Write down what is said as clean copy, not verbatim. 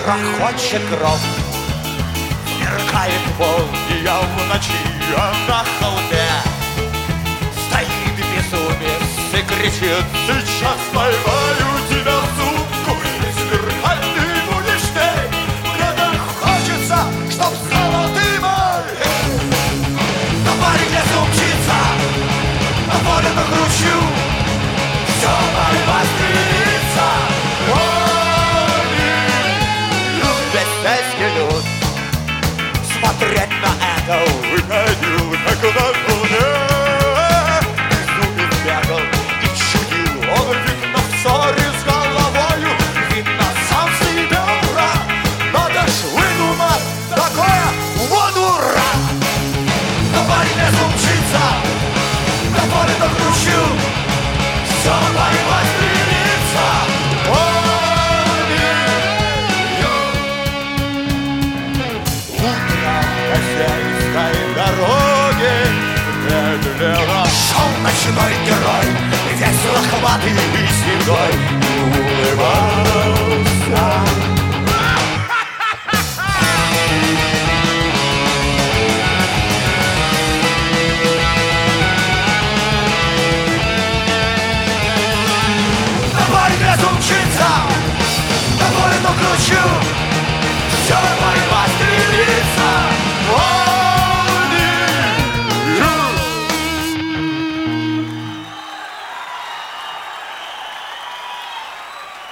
грохочет гром, сверкает молния в ночи, а на холме стоит безумец и кричит: сейчас поймаю тебя, суку, и сверкать будешь ты. Мне так хочется, чтоб стало дымом. На паре в лесу мчится, на поле на кручу, все борьба стремится. Люд, смотреть на это выходил, как на луне. Безумец бегал и чудил, он видно в ссоре с головою, видно сам себе враг. Надо ж выдумать такое, вот дурак. На паре лесу мчится, на поле на кручу, все борьба стремится. Хозяйской дороги медленно шел ночной герой, весело хватый и седой, улыбаясь.